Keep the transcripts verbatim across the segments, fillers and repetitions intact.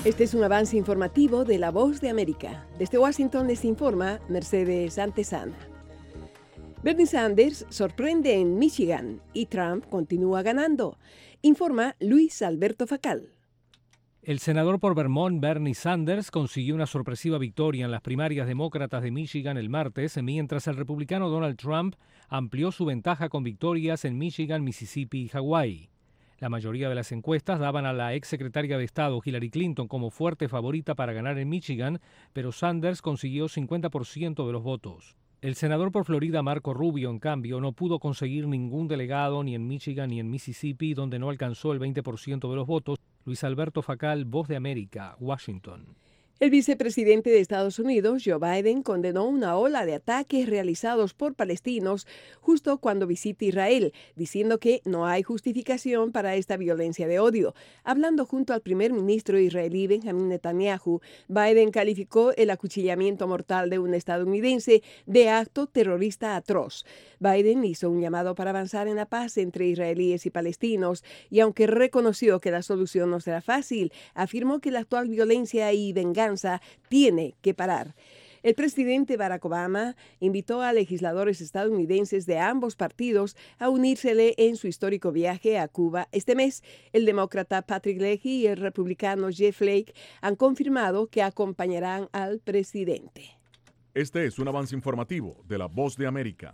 Este es un avance informativo de La Voz de América. Desde Washington les informa Mercedes Antesana. Bernie Sanders sorprende en Michigan y Trump continúa ganando, informa Luis Alberto Facal. El senador por Vermont, Bernie Sanders, consiguió una sorpresiva victoria en las primarias demócratas de Michigan el martes, mientras el republicano Donald Trump amplió su ventaja con victorias en Michigan, Mississippi y Hawái. La mayoría de las encuestas daban a la exsecretaria de Estado Hillary Clinton como fuerte favorita para ganar en Michigan, pero Sanders consiguió cincuenta por ciento de los votos. El senador por Florida, Marco Rubio, en cambio, no pudo conseguir ningún delegado ni en Michigan ni en Mississippi, donde no alcanzó el veinte por ciento de los votos. Luis Alberto Facal, Voz de América, Washington. El vicepresidente de Estados Unidos, Joe Biden, condenó una ola de ataques realizados por palestinos justo cuando visita Israel, diciendo que no hay justificación para esta violencia de odio. Hablando junto al primer ministro israelí Benjamin Netanyahu, Biden calificó el acuchillamiento mortal de un estadounidense de acto terrorista atroz. Biden hizo un llamado para avanzar en la paz entre israelíes y palestinos, y aunque reconoció que la solución no será fácil, afirmó que la actual violencia y venganza tiene que parar. El presidente Barack Obama invitó a legisladores estadounidenses de ambos partidos a unírsele en su histórico viaje a Cuba este mes. El demócrata Patrick Leahy y el republicano Jeff Flake han confirmado que acompañarán al presidente. Este es un avance informativo de La Voz de América.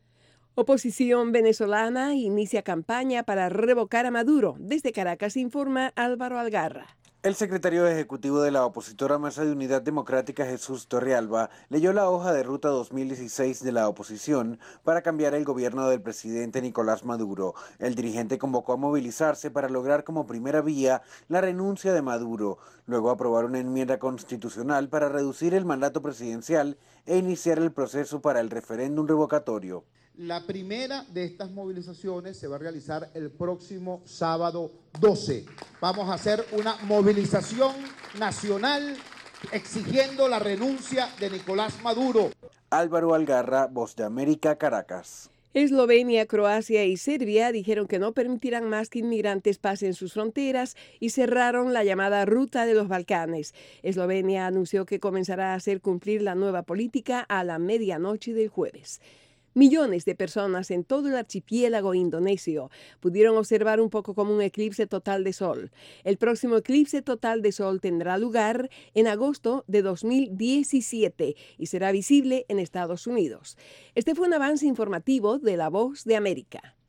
Oposición venezolana inicia campaña para revocar a Maduro. Desde Caracas informa Álvaro Algarra. El secretario ejecutivo de la opositora Mesa de Unidad Democrática, Jesús Torrealba, leyó la hoja de ruta dos mil dieciséis de la oposición para cambiar el gobierno del presidente Nicolás Maduro. El dirigente convocó a movilizarse para lograr como primera vía la renuncia de Maduro, luego aprobar una enmienda constitucional para reducir el mandato presidencial e iniciar el proceso para el referéndum revocatorio. La primera de estas movilizaciones se va a realizar el próximo sábado doce. Vamos a hacer una movilización nacional exigiendo la renuncia de Nicolás Maduro. Álvaro Algarra, Voz de América, Caracas. Eslovenia, Croacia y Serbia dijeron que no permitirán más que inmigrantes pasen sus fronteras y cerraron la llamada Ruta de los Balcanes. Eslovenia anunció que comenzará a hacer cumplir la nueva política a la medianoche del jueves. Millones de personas en todo el archipiélago indonesio pudieron observar un poco como un eclipse total de sol. El próximo eclipse total de sol tendrá lugar en agosto de dos mil diecisiete y será visible en Estados Unidos. Este fue un avance informativo de La Voz de América.